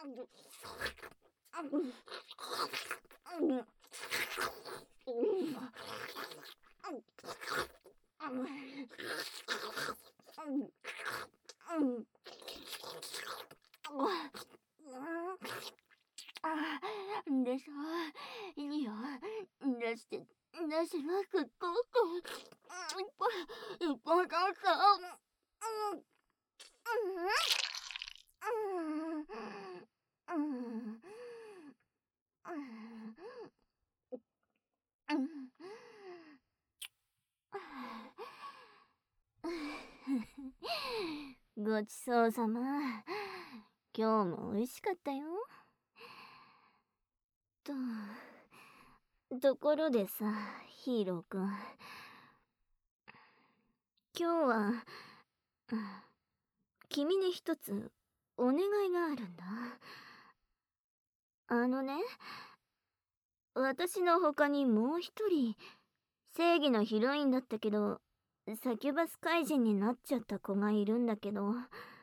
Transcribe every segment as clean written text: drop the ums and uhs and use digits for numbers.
でしょ。いいよ。出して、出してなくっと。いっぱい、いっぱい出した。ごちそうさま。今日も美味しかったよ。ところでさ、ヒーローくん。今日は、君に一つお願いがあるんだ。私の他にもう一人、正義のヒロインだったけど、サキュバス怪人になっちゃった子がいるんだけど、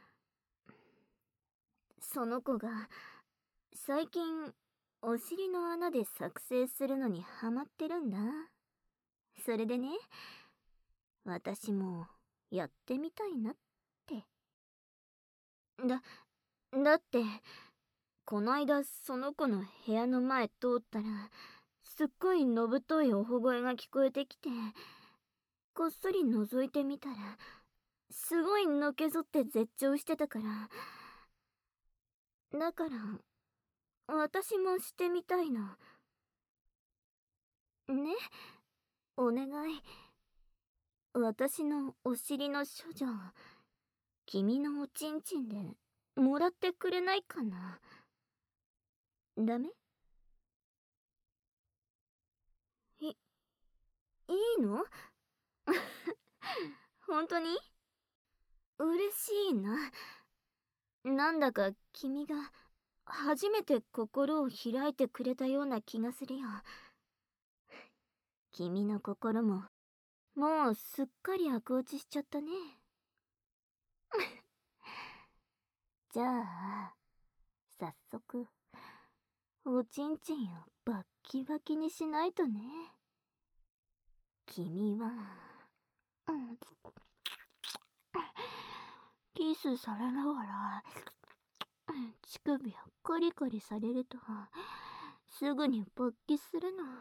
その子が、最近、お尻の穴で作成するのにハマってるんだ。それでね、私もやってみたいなって。だって、こないだその子の部屋の前通ったら、すっごいのぶといおほ声が聞こえてきて、こっそり覗いてみたら、すごいのけぞって絶頂してたから。だから、私もしてみたいの。ね、お願い。私のお尻の処女、君のおちんちんでもらってくれないかな。ダメ？いいの？本当に？嬉しいな。なんだか君が初めて心を開いてくれたような気がするよ。君の心ももうすっかり悪落ちしちゃったね。じゃあ早速おちんちんをバッキバキにしないとね。君はキスされながら乳首をコリコリされるとすぐに勃起するの。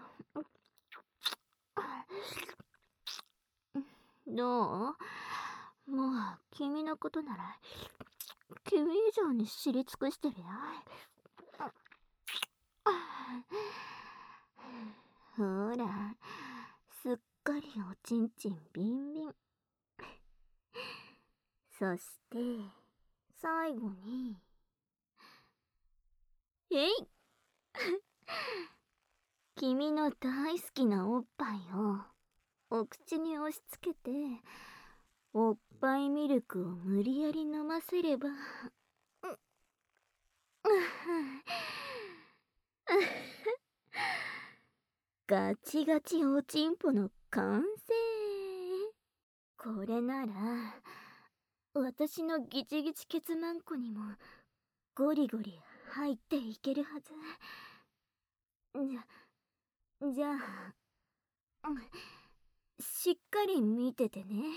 どう？もう君のことなら君以上に知り尽くしてるよ。ほら、すっかりおちんちんビンビン。そして最後に君の大好きなおっぱいをお口に押し付けて、おっぱいミルクを無理やり飲ませればガチガチおちんぽの完成。これなら私のギチギチケツマンコにもゴリゴリ入っていけるはず。じゃあ、しっかり見ててね。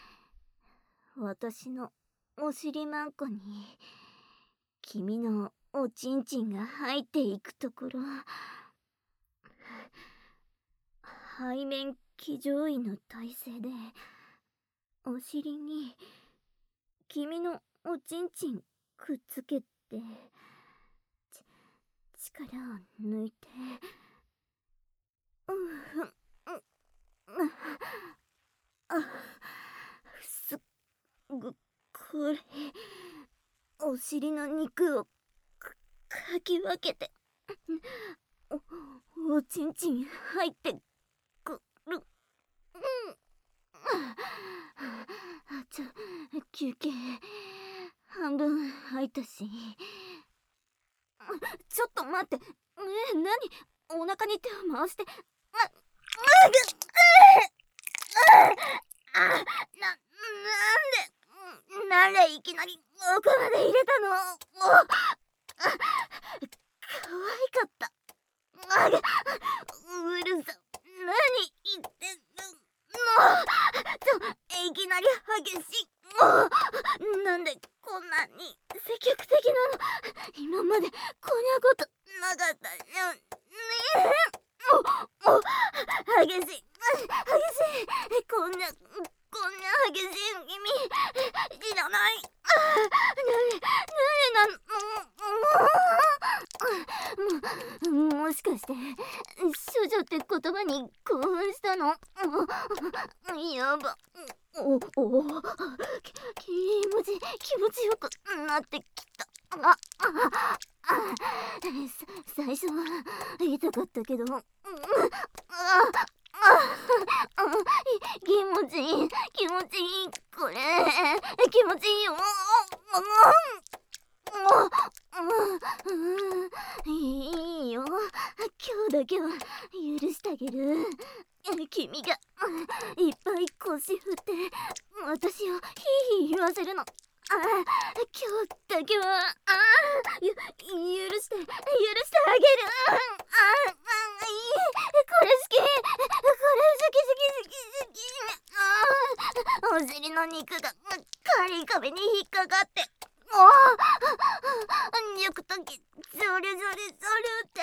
私のお尻マンコに君のおちんちんが入っていくところ。背面騎乗位の体勢でお尻に君のおちんちんくっつけて力を抜いてすっごこれお尻の肉をかき分けておちんちん入ってくる。休憩半分入ったし。ちょっと待って。何お腹に手を回して。なんでいきなり奥まで入れたの？ 可愛かった。うるさ、何言ってんの。いきなり激しい。なんでこんなに積極的なの。今までこんなことなかったよね。激しい、激しい。こんな激しい君知らない。誰なの。もしかして処女って言葉に興奮したの。やば。気持ちよくなってきた。最初は痛かったけど、気持ちいい、これ気持ちいいよ。いいよ、今日だけは許してあげる。君がいっぱい腰振って私をヒーヒー言わせるの。今日だけは許してあげる。これ好き、お尻の肉がカリ壁に引っかかって、肉ときゾリゾリって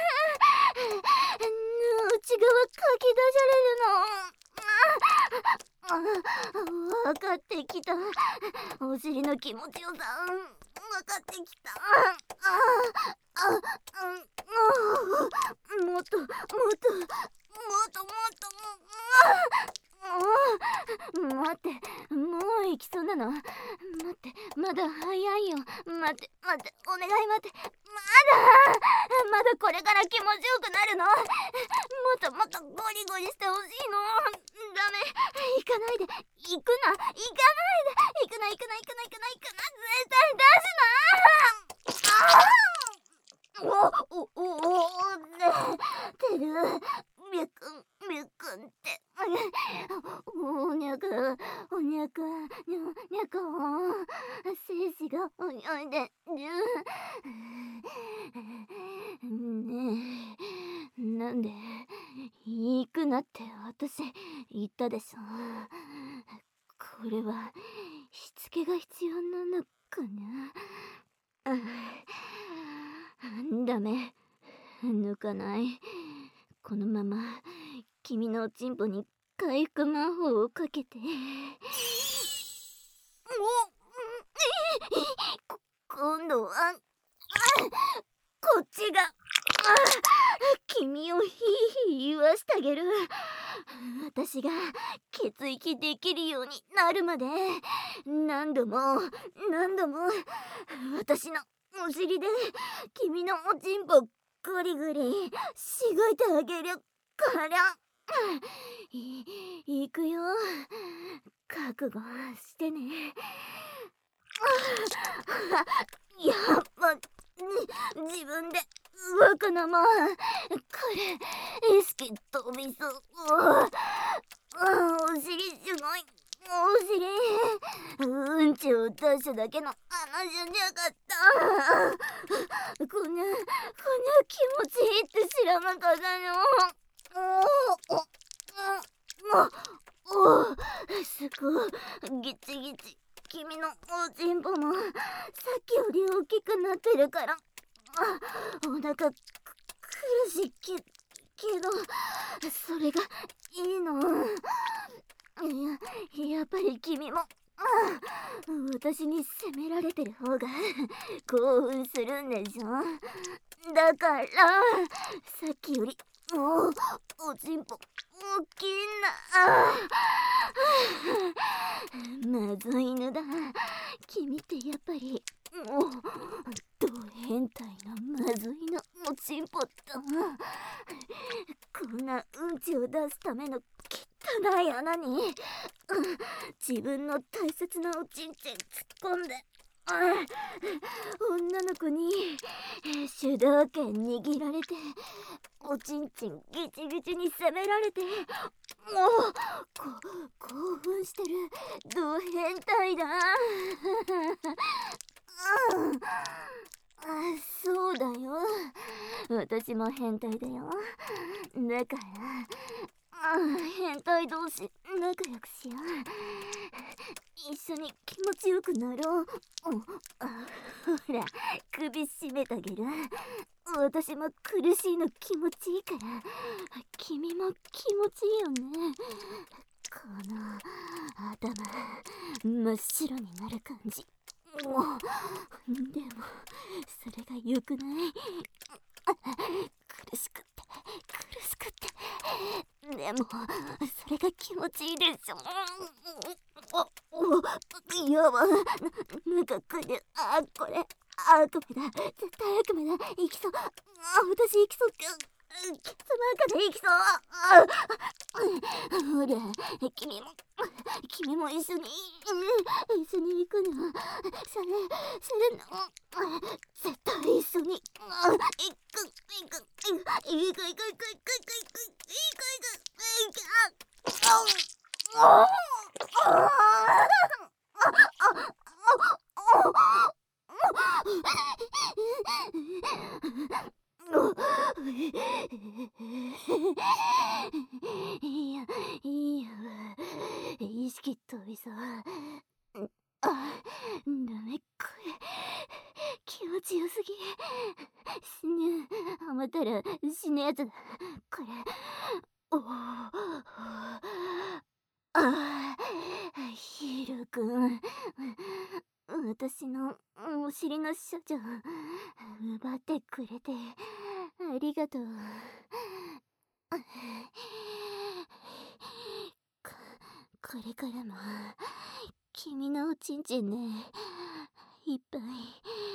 内側かき出されるの。分かってきた。お尻の気持ちよさ分かってきた。もっと待って、もう行きそうなの。待って、まだ早いよ。待って、お願い待って。まだこれから気持ちよくなるの。もっとゴリゴリしてほしいの。ダメ、行かないで。行くな。絶対出すな。てる、みゅくんって。おにゃく、精子が泳いでる。ねえ、なんで行くなって私言ったでしょ。これはしつけが必要なのかな。ダメ、抜かない。このまま君のおちんぽに回復魔法をかけて。今度はこっちが君をヒーヒー言わしてあげる。私が血液できるようになるまで何度も私のお尻で君のおちんぽグリグリしごいてあげるから。行くよ、覚悟してね。やっぱ自分で動くのもこれ意識飛びそう。お尻すごい。お尻うんちを出しただけの話じゃなかった。こんな気持ちいいって知らなかったの。すごいギチギチ。君のおちんぽもさっきより大きくなってるからお腹苦しいけどそれがいいの。やっぱり君も私に責められてる方が興奮するんでしょ。だからさっきよりおちんぽ大きいんだ。まずい犬だ。君ってやっぱりド変態なまずいのおちんぽだ。こんなうんちを出すための汚い穴に自分の大切なおちんちん突っ込んで女の子に主導権握られておちんちんギチギチに責められて興奮してるド変態だ。 そうだよ。私も変態だよ。だから、変態同士仲良くしよう。一緒に気持ちよくなろう。ほら、首絞めてあげる。私も苦しいの気持ちいいから、君も気持ちいいよね。この頭真っ白になる感じ。でもそれが良くない。苦しくって苦しくってでもそれが気持ちいいでしょ。やば、なんか来る。これ悪夢だ、絶対悪夢だ。生きそう。私生きそう。ケツなんかで生きそう。ほら、君も一緒に行くの。それの絶対一緒に行いや、いいよ。意識飛びそう。ダメ、これ気持ちよすぎ。死ぬ。ハマったら死ぬやつだこれ。ヒーローくん、私のお尻の処女奪ってくれてありがとう。ここれからも君のおちんちんね、いっぱい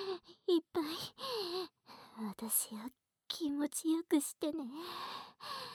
私を気持ちよくしてね。